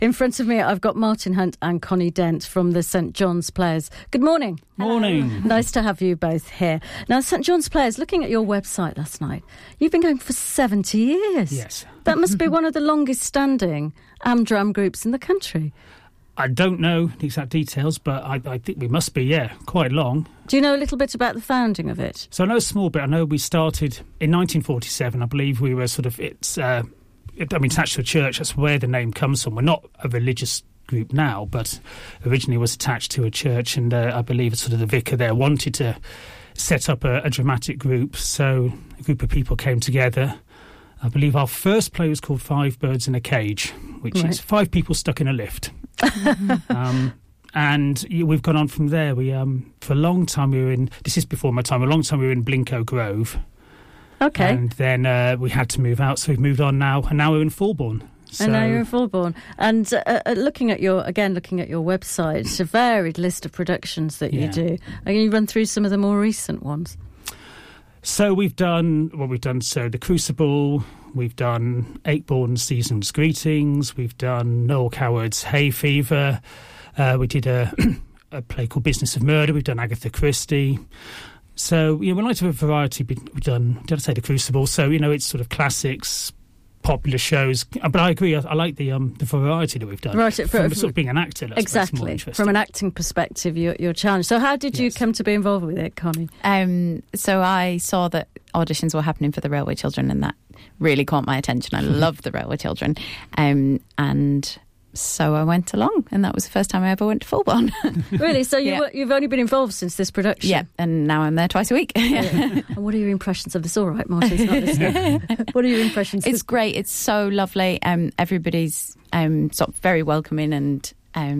In front of me, I've got Martin Hunt and Connie Dent from the St John's Players. Good morning. Morning. Hello. Nice to have you both here. Now, St John's Players, looking at your website last night, you've been going for 70 years. Yes. That must be one of the longest standing Amdram groups in the country. I don't know the exact details, but I think we must be, quite long. Do you know a little bit about the founding of it? So I know a small bit. I know we started in 1947. I believe we were attached to a church. That's where the name comes from. We're not a religious group now, but originally was attached to a church, and I believe sort of the vicar there wanted to set up a dramatic group. So a group of people came together. I believe our first play was called Five Birds in a Cage, which is 5 people stuck in a lift. And we've gone on from there. We for a long time we were in. This is before my time. A long time we were in Blincoe Grove. Okay. And then we had to move out, so we've moved on now, and now we're in Fulbourn. So, and now you're in Fulbourn. And looking at your website, it's a varied list of productions that you do. Can you run through some of the more recent ones? So we've done The Crucible, we've done Akeborn Season's Greetings, we've done Noel Coward's Hay Fever, we did a play called Business of Murder, we've done Agatha Christie. So, we like to have a variety. We've done, did I say The Crucible? So, it's sort of classics, popular shows. But I agree, I like the variety that we've done. Right, from sort of being an actor, that's exactly. More interesting. From an acting perspective, you're challenged. So how did you come to be involved with it, Connie? So I saw that auditions were happening for the Railway Children, and that really caught my attention. I love the Railway Children. And so I went along, and that was the first time I ever went to Fulbourn. Really? So you've only been involved since this production? Yeah, and now I'm there twice a week. And what are your impressions of this? All right, Martin's not listening. What are your impressions? It's great. It's so lovely. Everybody's sort of very welcoming, and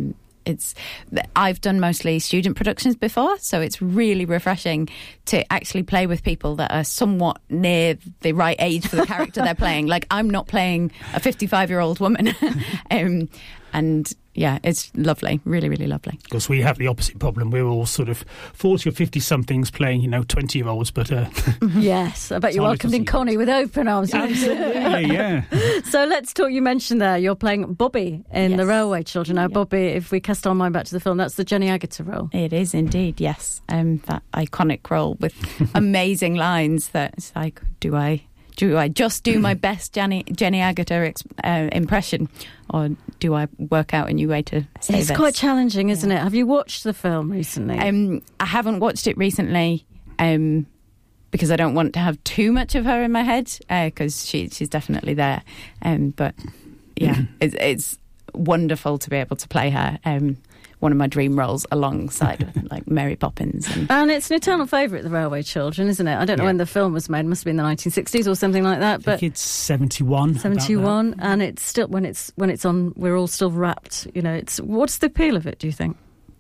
I've done mostly student productions before, so it's really refreshing to actually play with people that are somewhat near the right age for the character they're playing. Like, I'm not playing a 55-year-old woman. And yeah, it's lovely, really, really lovely. Because we have the opposite problem. We're all sort of 40 or 50-somethings playing, 20-year-olds, but... Yes, I bet you welcomed in Connie with open arms. Absolutely, yeah. So let's talk, you mentioned there, you're playing Bobby in The Railway Children. Now, Bobby, if we cast our mind back to the film, that's the Jenny Agutter role. It is indeed, yes. That iconic role with amazing lines that it's like, do I just do my best Jenny Agutter impression, or do I work out a new way to say this? It's quite challenging, isn't it? Have you watched the film recently? I haven't watched it recently because I don't want to have too much of her in my head, because she's definitely there. But yeah, it's wonderful to be able to play her. One of my dream roles alongside like Mary Poppins. And it's an eternal favourite, The Railway Children, isn't it? I don't know when the film was made. It must have been the 1960s or something like that. But I think it's 71. 71, and it's still when it's on, we're all still wrapped. What's the appeal of it, do you think?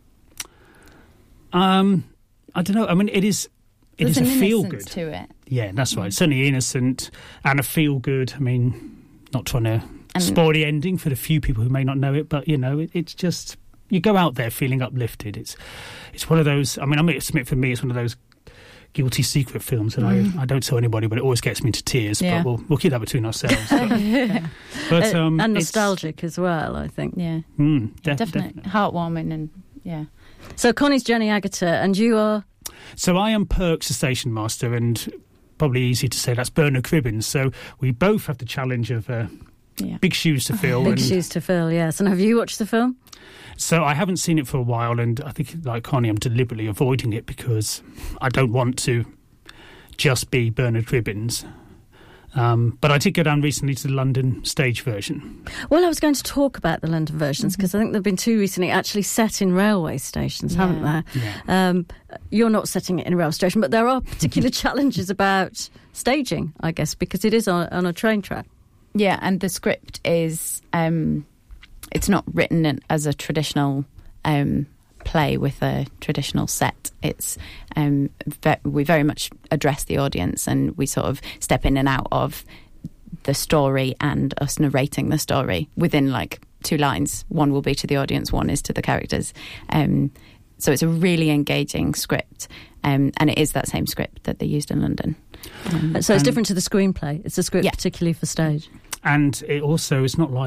I don't know. I mean, it is a feel good to it. Yeah, that's right. It's certainly innocent and a feel good. I mean, not trying to spoil the ending for the few people who may not know it, but it's just. You go out there feeling uplifted. It's one of those. I mean, I must admit, for me, it's one of those guilty secret films that I don't tell anybody, but it always gets me to tears. Yeah. But we'll keep that between ourselves. And nostalgic as well, I think. Yeah, definitely heartwarming, and yeah. So Connie's Jenny Agutter, and you are. So I am Perks, the station master, and probably easy to say that's Bernard Cribbins. So we both have the challenge of big shoes to fill. Big shoes to fill, yes. And have you watched the film? So I haven't seen it for a while, and I think, like Connie, I'm deliberately avoiding it because I don't want to just be Bernard Cribbins. But I did go down recently to the London stage version. Well, I was going to talk about the London versions because I think there have been 2 recently actually set in railway stations, haven't there? Yeah. You're not setting it in a railway station, but there are particular challenges about staging, I guess, because it is on a train track. Yeah, and the script is... it's not written as a traditional play with a traditional set. It's we very much address the audience, and we sort of step in and out of the story and us narrating the story within like 2 lines. One will be to the audience, one is to the characters. So it's a really engaging script, and it is that same script that they used in London. So it's different to the screenplay. It's a script particularly for stage. And it also, it's not like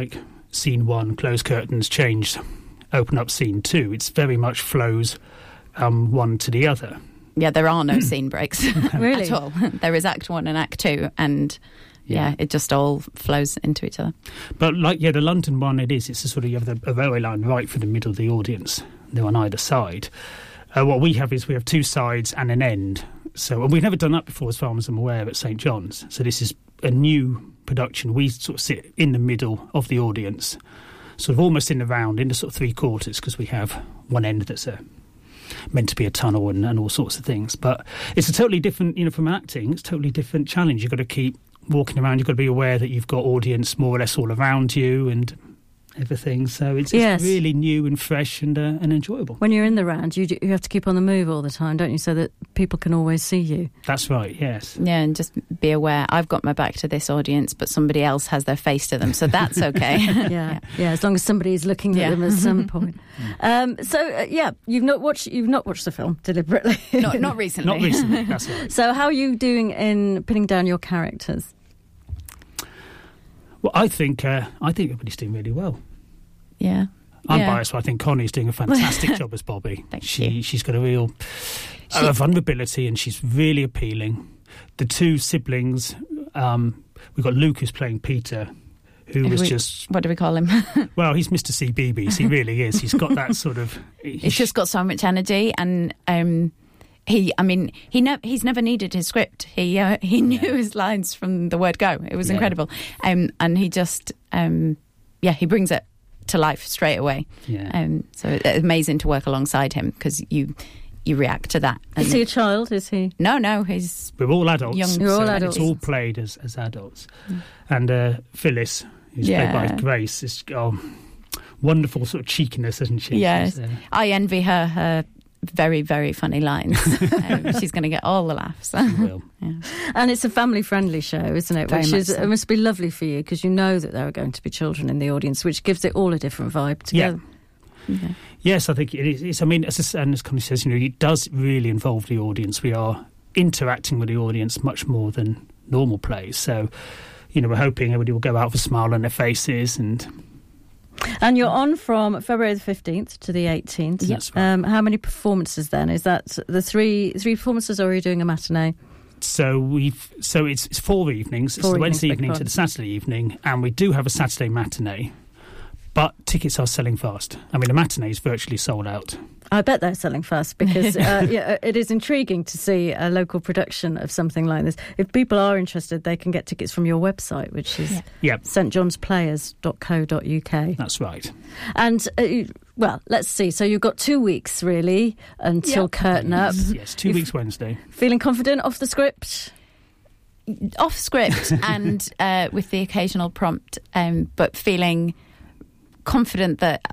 scene 1, close curtains, change, open up scene 2. It's very much flows one to the other. Yeah, there are no scene breaks Really? at all. There is Act 1 and Act 2, and it just all flows into each other. But the London one, it's a sort of, you have a railway line right for the middle of the audience. They're on either side. What we have 2 sides and an end. So, and we've never done that before, as far as I'm aware, at St John's. So this is a new production. We sort of sit in the middle of the audience, sort of almost in the round, in the sort of 3/4, because we have one end that's meant to be a tunnel and all sorts of things. But it's a totally different, from acting, it's a totally different challenge. You've got to keep walking around, you've got to be aware that you've got audience more or less all around you and everything. So it's really new and fresh and enjoyable. When you're in the round, you have to keep on the move all the time, don't you, so that people can always see you? That's right, yes. Yeah, and just be aware, I've got my back to this audience, but somebody else has their face to them, so that's okay. yeah, as long as somebody is looking at them at some point. You've not watched the film deliberately. Not recently. Not recently, that's right. So how are you doing in pinning down your characters? Well, I think everybody's doing really well. Yeah. I'm biased, but I think Connie's doing a fantastic job as Bobby. She's got a real vulnerability, and she's really appealing. The 2 siblings, we've got Luke, who's playing Peter, who was just... What do we call him? Well, he's Mr. CBeebies. He really is. He's got that sort of... He's just got so much energy, and... he's never needed his script. He knew his lines from the word go. It was incredible. And he just, he brings it to life straight away. Yeah. So it's amazing to work alongside him, because you react to that. Is he a child? Is he? No, we're all adults. We're all adults. It's all played as adults. And Phyllis, who's played by Grace, is wonderful sort of cheekiness, isn't she? Yes. I envy her very, very funny lines. She's going to get all the laughs. She will. Yeah. And it's a family-friendly show, isn't it? It must be lovely for you, because you know that there are going to be children in the audience, which gives it all a different vibe together. Yeah. Okay. Yes, I think it is. I mean, as Connie says, it does really involve the audience. We are interacting with the audience much more than normal plays. So, we're hoping everybody will go out with a smile on their faces. And you're on from February the 15th to the 18th. That's right. How many performances then? Is that the three performances, or are you doing a matinee? So it's 4 evenings. It's the Wednesday evening to the Saturday evening, and we do have a Saturday matinee. But tickets are selling fast. I mean, the matinee is virtually sold out. I bet they're selling fast, because it is intriguing to see a local production of something like this. If people are interested, they can get tickets from your website, which is stjohnsplayers.co.uk. That's right. And, let's see. So you've got 2 weeks, really, until curtain up. Yes, 2 weeks Wednesday. Feeling confident off the script? Off script and with the occasional prompt, but feeling confident that,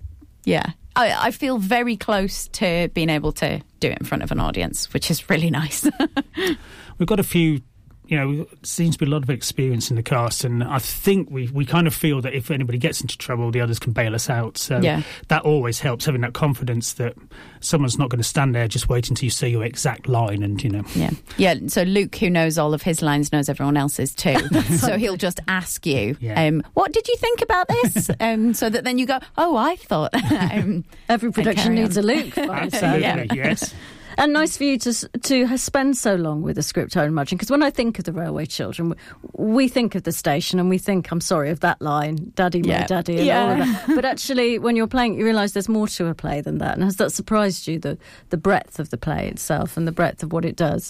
I feel very close to being able to do it in front of an audience, which is really nice. We've got a few, there seems to be a lot of experience in the cast, and I think we kind of feel that if anybody gets into trouble, the others can bail us out. So that always helps, having that confidence that someone's not going to stand there just waiting until you say your exact line, and Yeah, so Luke, who knows all of his lines, knows everyone else's too. So he'll just ask you, what did you think about this? So that then you go, oh, I thought. Every production needs a Luke. Absolutely, yes. And nice for you to spend so long with the script, I imagine, because when I think of the Railway Children, we think of the station and we think, I'm sorry, of that line, Daddy, my daddy, and all of that. But actually, when you're playing, you realise there's more to a play than that. And has that surprised you, the breadth of the play itself and the breadth of what it does?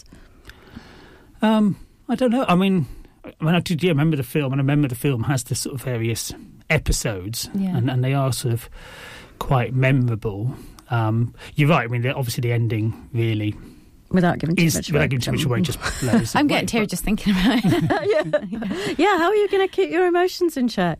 I don't know. I mean, I did remember the film, and I remember the film has the sort of various episodes, and they are sort of quite memorable. You're right. I mean, obviously the ending really, without giving too much away, just blows. I'm getting teary just thinking about it. How are you going to keep your emotions in check?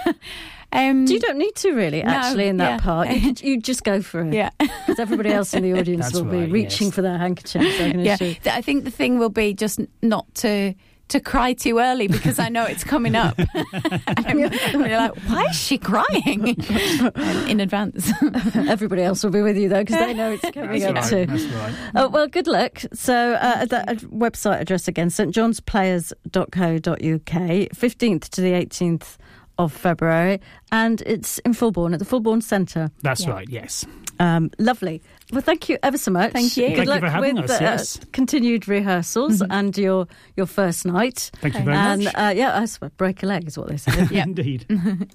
You don't need to really, actually, in that part. You just go for it. Yeah, because everybody else in the audience will be reaching for their handkerchiefs. I think the thing will be just not to cry too early, because I know it's coming up. And you're like, why is she crying? In advance. Everybody else will be with you, though, because they know it's coming up too. That's right. Well, good luck. So the website address again, stjohnsplayers.co.uk, 15th to the 18th of February, and it's in Fulbourn at the Fulbourn Centre. That's right, yes. Lovely. Well, thank you ever so much. Thank you. Good luck for having with us, yes. continued rehearsals and your first night. Thank you very much. And I suppose break a leg is what they say. Indeed.